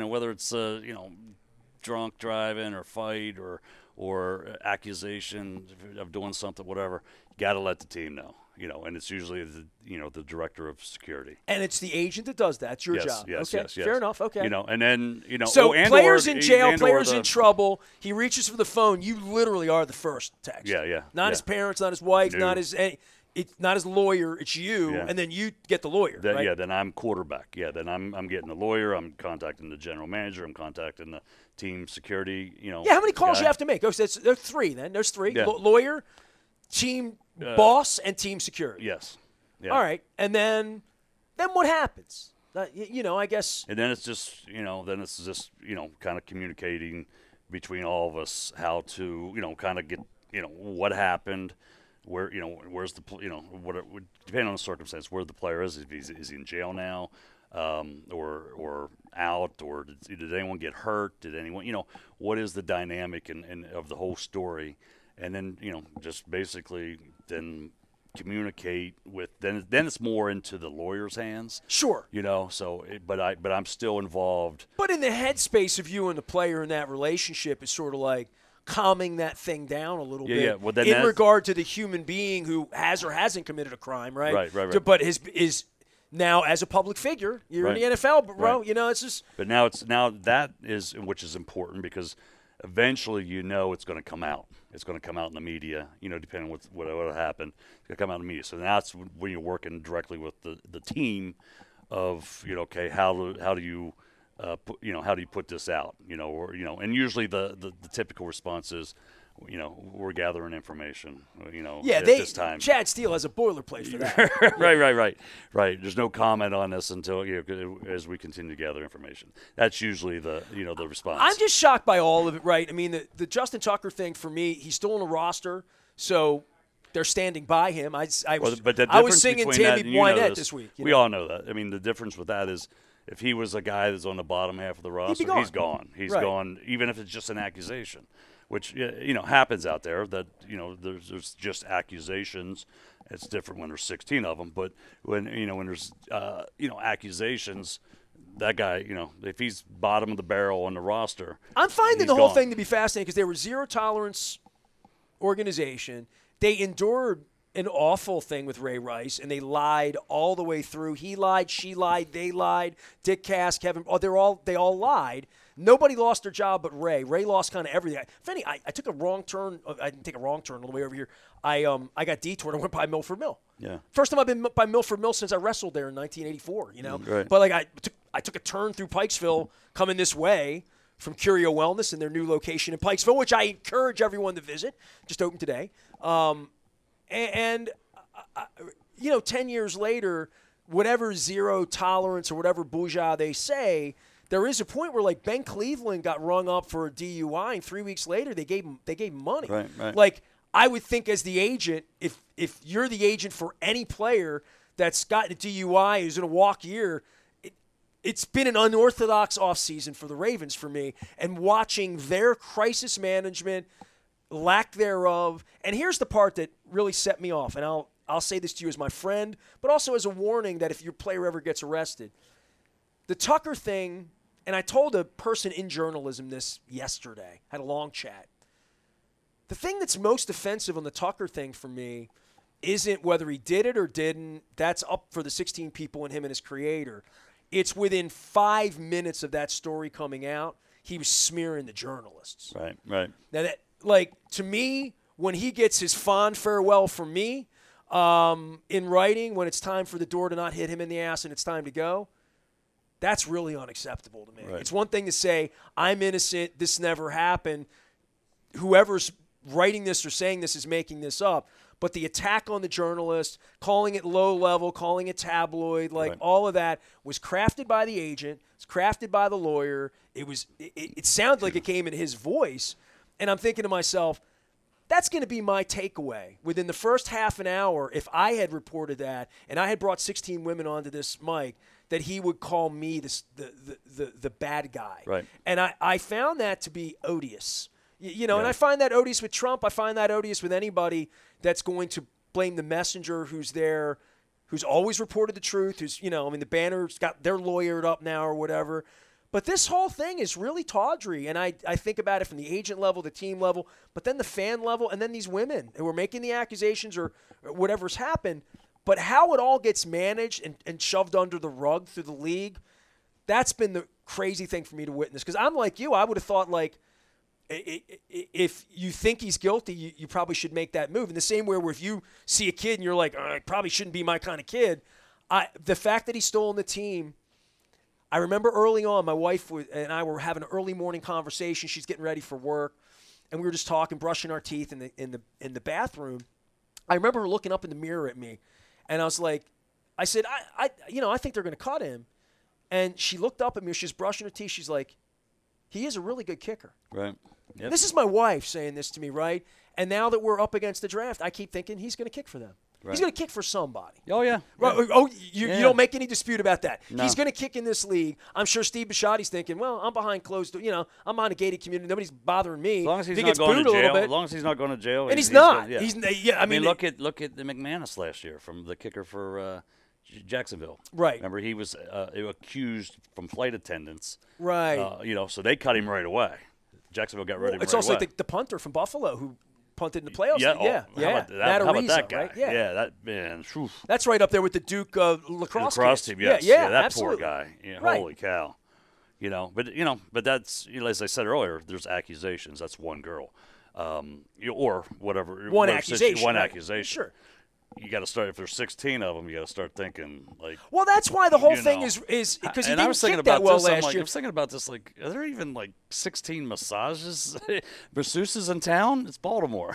Speaker 2: drunk driving or fight or accusation of doing something, whatever. You got to let the team know. And it's usually the director of security.
Speaker 1: And it's the agent that does that. It's your job.
Speaker 2: Yes,
Speaker 1: okay,
Speaker 2: yes.
Speaker 1: fair enough. Okay.
Speaker 2: And then
Speaker 1: So players in jail, players in trouble. He reaches for the phone. You literally are the first text.
Speaker 2: Yeah.
Speaker 1: Not his parents, not his wife, not his lawyer. It's you, and then you get the lawyer.
Speaker 2: Then,
Speaker 1: right?
Speaker 2: Yeah. Then I'm quarterback. Yeah. Then I'm getting the lawyer. I'm contacting the general manager. I'm contacting the team security.
Speaker 1: Yeah. How many calls you have to make? Oh, so there's three. Then there's three.
Speaker 2: Yeah.
Speaker 1: Lawyer, team boss, and team security.
Speaker 2: Yes. Yeah.
Speaker 1: All right. And then what happens? I guess.
Speaker 2: And then it's just kind of communicating between all of us how to kind of get what happened, where where's the depending on the circumstance, where the player is he in jail now, or out, or did anyone get hurt? Did anyone what is the dynamic and of the whole story? And then just basically then communicate with then it's more into the lawyer's hands.
Speaker 1: Sure.
Speaker 2: But I'm still involved.
Speaker 1: But in the headspace of you and the player in that relationship is sort of like calming that thing down a little bit.
Speaker 2: Yeah. Well, then
Speaker 1: in regard to the human being who has or hasn't committed a crime, right?
Speaker 2: Right.
Speaker 1: But is now as a public figure, you're in the NFL, bro.
Speaker 2: Right.
Speaker 1: It's just.
Speaker 2: But now that is, which is important, because eventually it's going to come out. It's going to come out in the media, depending on what happened. It's going to come out in the media. So that's when you're working directly with the team of, okay, how do you how do you put this out, and usually the typical response is, we're gathering information, at this time.
Speaker 1: Chad Steele has a boilerplate for that.
Speaker 2: Right. There's no comment on this until as we continue to gather information. That's usually the the response.
Speaker 1: I'm just shocked by all of it. Right. I mean, the Justin Tucker thing for me, he's still on the roster, so they're standing by him. I was singing Tammy Wynette this week.
Speaker 2: We all know that. I mean, the difference with that is, if he was a guy that's on the bottom half of the roster, he's gone. He's gone, even if it's just an accusation, which happens out there. That there's just accusations. It's different when there's 16 of them, but when there's accusations, that guy, if he's bottom of the barrel on the roster,
Speaker 1: I'm finding the whole thing to be fascinating, because they were zero tolerance organization. They endured an awful thing with Ray Rice, and they lied all the way through. He lied, she lied, they lied. Dick Cass, Kevin, they all lied. Nobody lost their job but Ray. Ray lost kind of everything. I took a wrong turn. I didn't take a wrong turn all the way over here. I got detoured. I went by Milford Mill.
Speaker 2: Yeah.
Speaker 1: First time I've been by Milford Mill since I wrestled there in 1984.
Speaker 2: Right.
Speaker 1: But I took a turn through Pikesville coming this way from Curio Wellness and their new location in Pikesville, which I encourage everyone to visit. Just opened today. 10 years later, whatever zero tolerance or whatever bourgeois they say, there is a point where, like, Ben Cleveland got rung up for a DUI, and 3 weeks later they gave him money.
Speaker 2: Right.
Speaker 1: Like, I would think as the agent, if you're the agent for any player that's gotten a DUI who's in a walk year, it's been an unorthodox offseason for the Ravens for me, and watching their crisis management, lack thereof. And here's the part that really set me off, and I'll say this to you as my friend, but also as a warning that if your player ever gets arrested. The Tucker thing, and I told a person in journalism this yesterday, had a long chat. The thing that's most offensive on the Tucker thing for me isn't whether he did it or didn't. That's up for the 16 people and him and his creator. It's within 5 minutes of that story coming out, he was smearing the journalists.
Speaker 2: Right.
Speaker 1: Now, that, like, to me, when he gets his fond farewell from me in writing, when it's time for the door to not hit him in the ass and it's time to go, that's really unacceptable to me.
Speaker 2: Right.
Speaker 1: It's one thing to say, I'm innocent, this never happened. Whoever's writing this or saying this is making this up. But the attack on the journalist, calling it low level, calling it tabloid, like all of that was crafted by the agent. It's crafted by the lawyer. It sounds like it came in his voice. And I'm thinking to myself, that's going to be my takeaway. Within the first half an hour, if I had reported that and I had brought 16 women onto this mic, that he would call me the bad guy.
Speaker 2: Right.
Speaker 1: And I found that to be odious. And
Speaker 2: Yeah.
Speaker 1: I find that odious with Trump. I find that odious with anybody that's going to blame the messenger who's there, who's always reported the truth, the banner's they're lawyered up now or whatever. But this whole thing is really tawdry, and I think about it from the agent level, the team level, but then the fan level, and then these women who are making the accusations or whatever's happened. But how it all gets managed and shoved under the rug through the league, that's been the crazy thing for me to witness. Because I'm like you. I would have thought, like, if you think he's guilty, you probably should make that move. In the same way where if you see a kid and you're like, it probably shouldn't be my kind of kid, the fact that he's still on the team, I remember early on, my wife and I were having an early morning conversation. She's getting ready for work, and we were just talking, brushing our teeth in the bathroom. I remember her looking up in the mirror at me, and I said, I think they're going to cut him. And she looked up at me. She's brushing her teeth. She's like, he is a really good kicker.
Speaker 2: Right. Yep.
Speaker 1: This is my wife saying this to me, right? And now that we're up against the draft, I keep thinking he's going to kick for them.
Speaker 2: Right.
Speaker 1: He's going to kick for somebody.
Speaker 2: Oh, yeah.
Speaker 1: Right. You don't make any dispute about that.
Speaker 2: No.
Speaker 1: He's going to kick in this league. I'm sure Steve Bisciotti's thinking, well, I'm behind closed doors. I'm behind a gated community. Nobody's bothering me.
Speaker 2: As long as he's
Speaker 1: if he
Speaker 2: not
Speaker 1: gets
Speaker 2: going to
Speaker 1: booed a little
Speaker 2: jail.
Speaker 1: bit.
Speaker 2: As long as he's not going to jail.
Speaker 1: And he's not.
Speaker 2: Good, yeah.
Speaker 1: I mean,
Speaker 2: look at the McManus last year from the kicker for Jacksonville.
Speaker 1: Right.
Speaker 2: Remember, he was accused from flight attendants.
Speaker 1: Right.
Speaker 2: So they cut him right away. Jacksonville got rid of him
Speaker 1: It's
Speaker 2: right
Speaker 1: also
Speaker 2: away.
Speaker 1: like the punter from Buffalo who punted in the playoffs.
Speaker 2: Yeah.
Speaker 1: Matt
Speaker 2: How about
Speaker 1: Ariza,
Speaker 2: that guy?
Speaker 1: right? Yeah.
Speaker 2: That man. Whew.
Speaker 1: That's right up there with the Duke lacrosse
Speaker 2: team,
Speaker 1: kids.
Speaker 2: yes.
Speaker 1: Yeah,
Speaker 2: that
Speaker 1: absolutely.
Speaker 2: poor guy. Yeah,
Speaker 1: Right.
Speaker 2: Holy cow. But that's, as I said earlier, there's accusations. That's one girl. Or whatever.
Speaker 1: One accusation.
Speaker 2: One
Speaker 1: right.
Speaker 2: accusation.
Speaker 1: Sure.
Speaker 2: You got to start, if there's 16 of them, you got to start thinking, like.
Speaker 1: Well, that's why the whole thing
Speaker 2: know.
Speaker 1: is because he
Speaker 2: And I
Speaker 1: didn't
Speaker 2: was thinking
Speaker 1: kick that
Speaker 2: about
Speaker 1: well
Speaker 2: this.
Speaker 1: last year.
Speaker 2: I was thinking about this, like, are there even, 16 masseuses in town? It's Baltimore.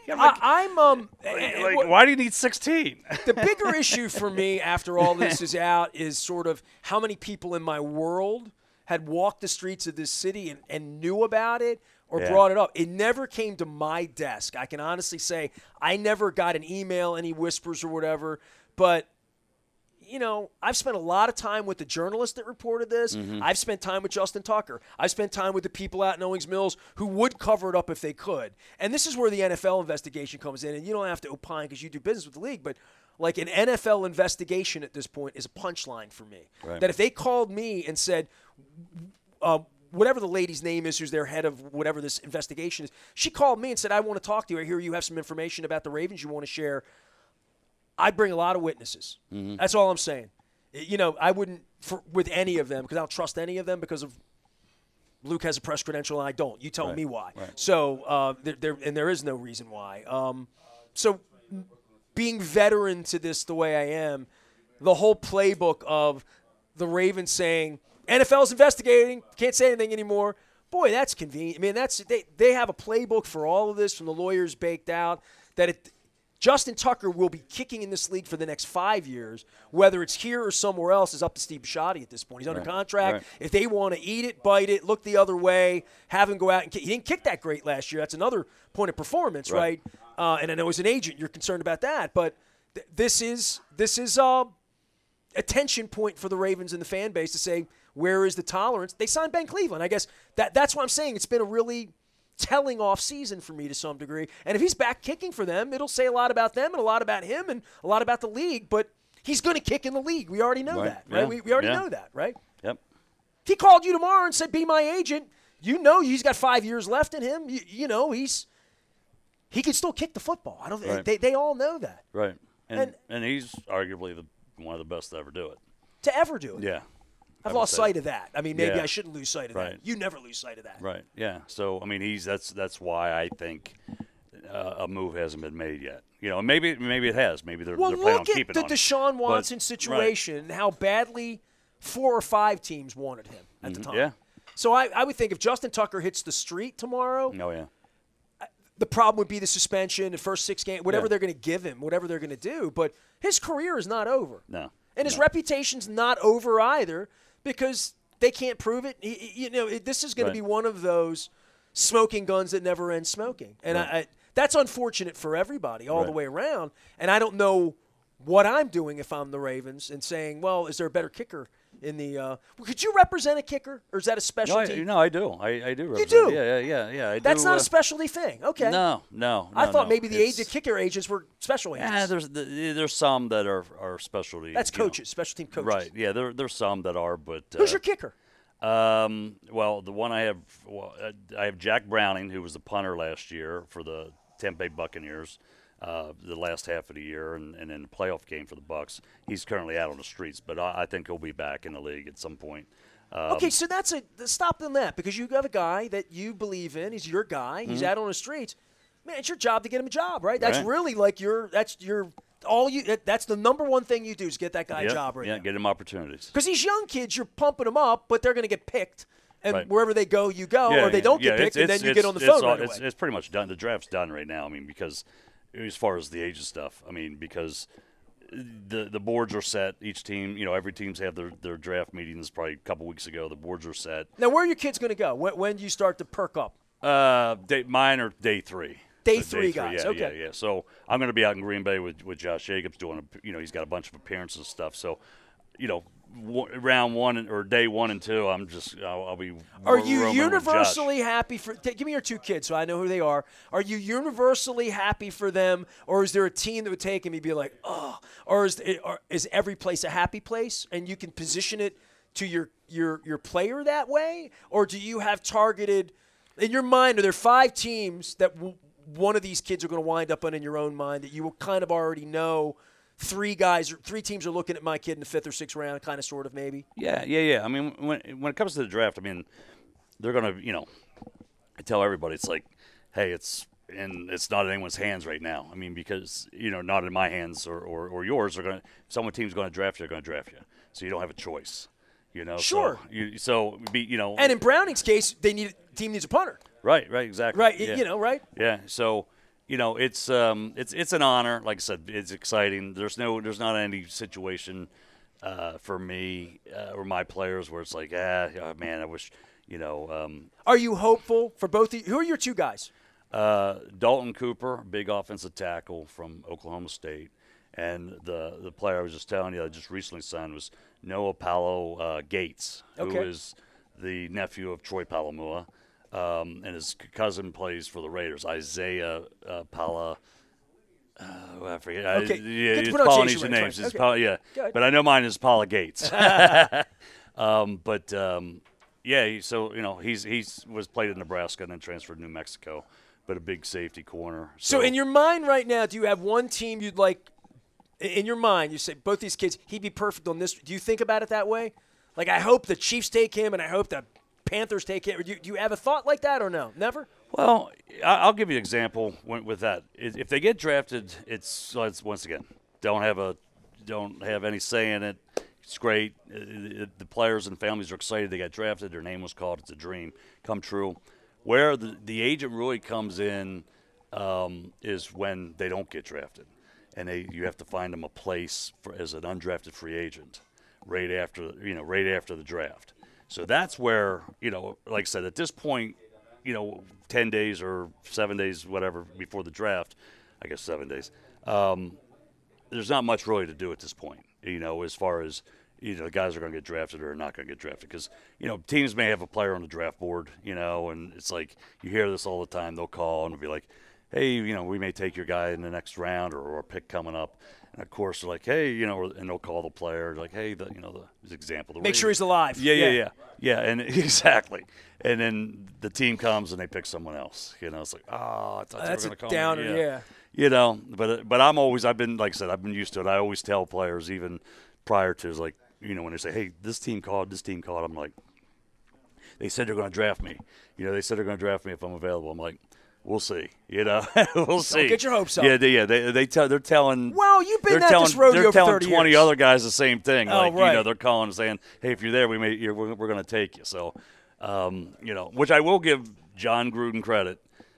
Speaker 2: Why do you need 16?
Speaker 1: The bigger issue for me after all this is out is sort of how many people in my world had walked the streets of this city and knew about it or brought it up. It never came to my desk. I can honestly say I never got an email, any whispers or whatever. But, I've spent a lot of time with the journalist that reported this.
Speaker 2: Mm-hmm.
Speaker 1: I've spent time with Justin Tucker. I've spent time with the people out in Owings Mills who would cover it up if they could. And this is where the NFL investigation comes in. And you don't have to opine because you do business with the league. But like an NFL investigation at this point is a punchline for me.
Speaker 2: Right.
Speaker 1: That if they called me and said, whatever the lady's name is who's their head of whatever this investigation is, she called me and said, I want to talk to you. I hear you have some information about the Ravens you want to share. I'd bring a lot of witnesses. Mm-hmm. That's all I'm saying. I wouldn't with any of them because I don't trust any of them because of Luke has a press credential and I don't. You tell me why.
Speaker 2: Right.
Speaker 1: So there is no reason why. So being veteran to this the way I am, the whole playbook of the Ravens saying, NFL's investigating, can't say anything anymore. Boy, that's convenient. I mean, they have a playbook for all of this from the lawyers baked out that Justin Tucker will be kicking in this league for the next 5 years. Whether it's here or somewhere else is up to Steve Bisciotti at this point. He's under contract.
Speaker 2: Right.
Speaker 1: If they want to eat it, bite it, look the other way, have him go out and kick. He didn't kick that great last year. That's another point of performance, right? And I know as an agent you're concerned about that. But this is a tension point for the Ravens and the fan base to say, where is the tolerance? They signed Ben Cleveland. I guess that's what I'm saying. It's been a really telling off season for me to some degree. And if he's back kicking for them, it'll say a lot about them and a lot about him and a lot about the league. But he's going to kick in the league. We already know that, right?
Speaker 2: Yeah.
Speaker 1: We already know that, right?
Speaker 2: Yep.
Speaker 1: If he called you tomorrow and said, be my agent, you know he's got 5 years left in him. You know he can still kick the football. I don't.
Speaker 2: Right.
Speaker 1: They all know that.
Speaker 2: Right. And he's arguably one of the best to ever do it.
Speaker 1: To ever do it.
Speaker 2: Yeah.
Speaker 1: I've lost sight of that. I mean, maybe
Speaker 2: Yeah.
Speaker 1: I shouldn't lose sight of that. You never lose sight of that.
Speaker 2: Right. Yeah. So I mean, that's why I think a move hasn't been made yet. You know, maybe it has. Maybe they're planning on keeping
Speaker 1: look at the Deshaun Watson situation and how badly 4 or 5 teams wanted him at the time.
Speaker 2: Yeah.
Speaker 1: So I would think if Justin Tucker hits the street tomorrow, the problem would be the suspension, the first 6 games, whatever they're going to give him, whatever they're going to do. But his career is not over.
Speaker 2: No.
Speaker 1: And his reputation's not over either because they can't prove it. This is going to be one of those smoking guns that never end smoking. And that's unfortunate for everybody all the way around. And I don't know what I'm doing if I'm the Ravens and saying, well, is there a better kicker in the could you represent a kicker, or is that a specialty?
Speaker 2: No, I do. I do.
Speaker 1: You do?
Speaker 2: Yeah.
Speaker 1: That's not a specialty thing. Okay.
Speaker 2: No.
Speaker 1: I thought maybe the kicker agents were special agents.
Speaker 2: Yeah, there's some that are specialty.
Speaker 1: That's coaches, special team coaches.
Speaker 2: Right. Yeah, there's some that are, but
Speaker 1: who's your kicker?
Speaker 2: Well, the one I have Jack Browning, who was the punter last year for the Tampa Bay Buccaneers. The last half of the year, and in the playoff game for the Bucs. He's currently out on the streets, but I think he'll be back in the league at some point.
Speaker 1: Okay, so stop on that, because you have a guy that you believe in. He's your guy. He's out on the streets. Man, it's your job to get him a job, right? That's really like that's the number one thing you do is get that guy a job right now.
Speaker 2: Yeah, get him opportunities.
Speaker 1: Because these young kids, you're pumping them up, but they're going to get picked. And wherever they go, you go, or they don't get picked, and then you get on the phone right away.
Speaker 2: It's pretty much done. The draft's done right now. I mean, because as far as the age of stuff, I mean, because the boards are set. Each team, every team's have their draft meetings probably a couple weeks ago. The boards are set.
Speaker 1: Now, where are your kids going to go? When do you start to perk up?
Speaker 2: Mine are day 3.
Speaker 1: Day three guys.
Speaker 2: Yeah. So I'm going to be out in Green Bay with Josh Jacobs doing. He's got a bunch of appearances and stuff. So, round 1 or day 1 and 2, I'll be.
Speaker 1: Are you universally happy for? Give me your 2 kids so I know who they are. Are you universally happy for them, or is there a team that would take him and be like, oh, or is every place a happy place and you can position it to your player that way, or do you have targeted in your mind? Are there 5 teams that one of these kids are going to wind up on in your own mind that you will kind of already know? 3 teams are looking at my kid in the 5th or 6th round, kind of, sort of, maybe.
Speaker 2: Yeah. I mean, when it comes to the draft, I mean, they're gonna, I tell everybody, it's like, hey, it's not in anyone's hands right now. I mean, because not in my hands or yours. Team's going to draft you, they're going to draft you, so you don't have a choice.
Speaker 1: Sure.
Speaker 2: And
Speaker 1: in Browning's case, team needs a punter.
Speaker 2: Right, exactly.
Speaker 1: Right,
Speaker 2: yeah.
Speaker 1: Right.
Speaker 2: Yeah, so. It's an honor. Like I said, it's exciting. There's not any situation for me or my players where it's like, man, I wish,
Speaker 1: Are you hopeful for both? Who are your 2 guys?
Speaker 2: Dalton Cooper, big offensive tackle from Oklahoma State, and the player I was just telling you I just recently signed was Noah Palo Gates, who is the nephew of Troy Palomua. And his cousin plays for the Raiders, Isaiah Pala. I forget.
Speaker 1: Okay.
Speaker 2: It's Polynesian names.
Speaker 1: Okay.
Speaker 2: But I know mine is Paula Gates. So he was played in Nebraska and then transferred to New Mexico, but a big safety corner.
Speaker 1: So in your mind right now, do you have one team you'd like? In your mind, you say both these kids, he'd be perfect on this. Do you think about it that way? Like, I hope the Chiefs take him, and I hope the Panthers take it. Do you have a thought like that or no? Never?
Speaker 2: Well, I'll give you an example with that. If they get drafted, it's once again don't have any say in it. It's great. The players and families are excited they got drafted. Their name was called. It's a dream come true. Where the agent really comes in is when they don't get drafted, and you have to find them a place as an undrafted free agent right after the draft. So that's where, like I said, at this point, 10 days or 7 days, whatever, before the draft, I guess 7 days, there's not much really to do at this point, as far as the guys are going to get drafted or not going to get drafted. Because, teams may have a player on the draft board, and it's like you hear this all the time. They'll call and be like, hey, we may take your guy in the next round or a pick coming up. And, of course, they're like, hey, and they'll call the player like, hey, the example.
Speaker 1: Make sure he's alive.
Speaker 2: Yeah, and exactly. And then the team comes and they pick someone else. It's like, I thought they were going to call me.
Speaker 1: That's a downer,
Speaker 2: But I've been, like I said, I've been used to it. I always tell players even prior to, like, when they say, hey, this team called, I'm like, they said they're going to draft me. They said they're going to draft me if I'm available. I'm like, we'll see. We'll see.
Speaker 1: Don't get your hopes up.
Speaker 2: Yeah. They're telling.
Speaker 1: Well, you've been at this rodeo
Speaker 2: They're telling
Speaker 1: for 30
Speaker 2: 20
Speaker 1: years.
Speaker 2: other guys the same thing.
Speaker 1: Oh, right.
Speaker 2: They're calling and saying, hey, if you're there, we're going to take you. So, which I will give John Gruden credit.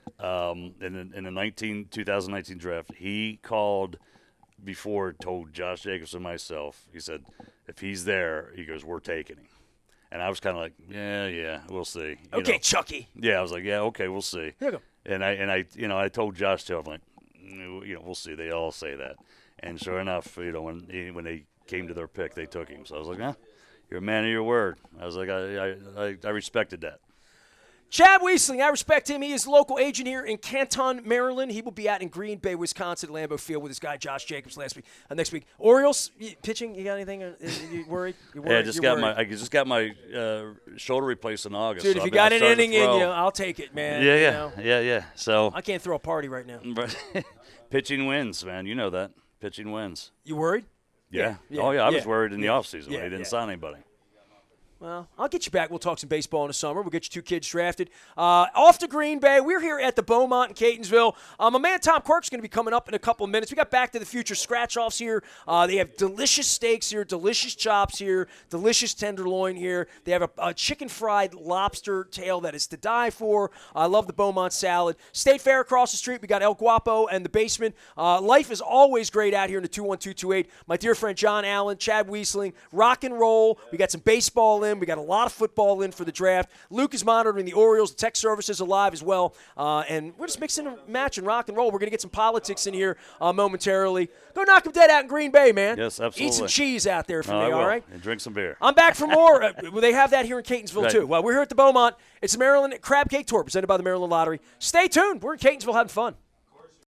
Speaker 2: In the 2019 draft, he called before, told Josh Jacobs and myself. He said, if he's there, he goes, we're taking him. And I was kind of like, yeah, we'll see.
Speaker 1: Okay, Chucky.
Speaker 2: Yeah, I was like, yeah, okay, we'll see.
Speaker 1: Here you go.
Speaker 2: And I told Josh too. I'm like, we'll see. They all say that. And sure enough, when they came to their pick, they took him. So I was like, you're a man of your word. I was like, I respected that.
Speaker 1: Chad Wiesling, I respect him. He is a local agent here in Canton, Maryland. He will be out in Green Bay, Wisconsin, at Lambeau Field with his guy Josh Jacobs next week. Orioles pitching. You got anything? You worried?
Speaker 2: Yeah, I just got my shoulder replaced in August.
Speaker 1: Dude,
Speaker 2: so
Speaker 1: if you got an inning in you, I'll take it, man.
Speaker 2: Yeah. So
Speaker 1: I can't throw a party right now.
Speaker 2: But pitching wins, man. You know that. Pitching wins.
Speaker 1: You worried?
Speaker 2: Yeah. Oh yeah, I was worried in the offseason when he didn't sign anybody.
Speaker 1: Well, I'll get you back. We'll talk some baseball in the summer. We'll get you 2 kids drafted. Off to Green Bay. We're here at the Beaumont in Catonsville. My man Tom Quirk's going to be coming up in a couple of minutes. We got Back to the Future scratch-offs here. They have delicious steaks here, delicious chops here, delicious tenderloin here. They have a chicken fried lobster tail that is to die for. I love the Beaumont salad. State Fair across the street. We got El Guapo and the Basement. Life is always great out here in the 21228. My dear friend John Allen, Chad Wiesling, rock and roll. We got some baseball in. We got a lot of football in for the draft. Luke is monitoring the Orioles. The tech service is alive as well. And we're just mixing and matching rock and roll. We're going to get some politics in here momentarily. Go knock them dead out in Green Bay, man.
Speaker 2: Yes, absolutely.
Speaker 1: Eat some cheese out there for me, all right?
Speaker 2: And drink some beer.
Speaker 1: I'm back for more. They have that here in Catonsville, too. Well, we're here at the Beaumont. It's the Maryland Crab Cake Tour presented by the Maryland Lottery. Stay tuned. We're in Catonsville having fun.